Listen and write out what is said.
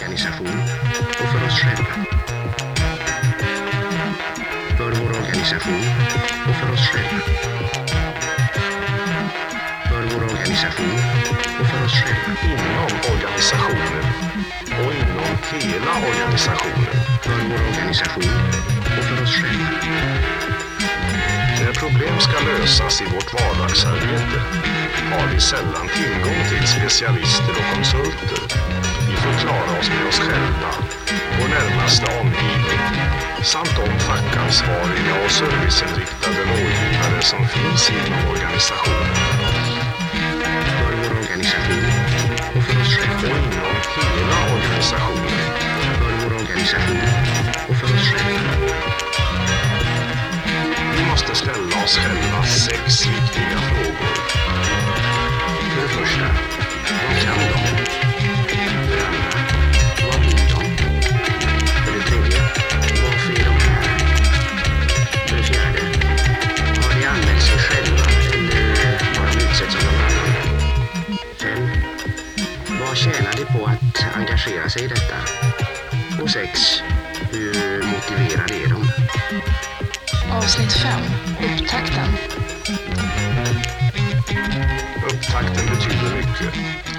organisation och för oss själva. För vår organisation och för oss själva. För vår organisation och för oss själva. Inom organisationen och inom hela organisationen. För vår organisation och för oss själva. När problem ska lösas i vårt vardagsarbete har vi sällan tillgång till specialister och konsulter. Vi får klara oss med oss själva, vår närmaste omgivning, samt de fackansvariga och serviceinriktade rådgivare som finns inom organisationen. För vår organisation och för oss själva. Och inom hela organisationen. För vår organisation och för oss själva. Vi måste ställa oss själva 6 viktiga frågor. För det första, vad kan de? För det andra, vad vill de? För det tredje, varför är de här? För det fjärde, har de använt sig själva eller har de utsett som någon annan? 5. Vad tjänar de på att engagera sig i detta? Och 6. Hur motiverade är de? Avsnitt 5. Upptakten. Upptakten betyder mycket.